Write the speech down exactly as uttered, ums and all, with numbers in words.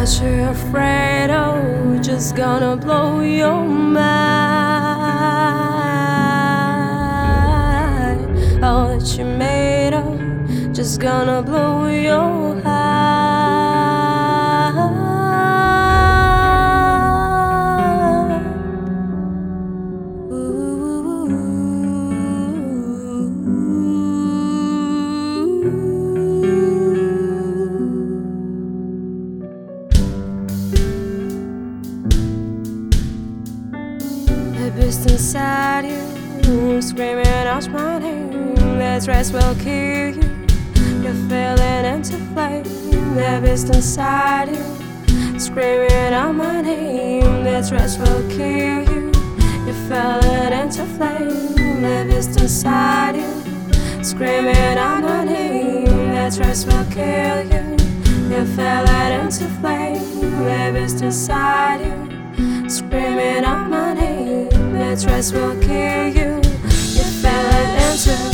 what you're afraid of, just gonna blow your mind. All that you're made of, just gonna blow your heart. The beast inside you, screaming out my name. That stress will kill you. You're falling into flame. The beast inside you, screaming out my name. That stress will kill you. You're falling into flame. The beast inside you, screaming out my name. That stress will kill you. You're falling into flame. The beast inside you, screaming out my name. That stress will kill you. You fell into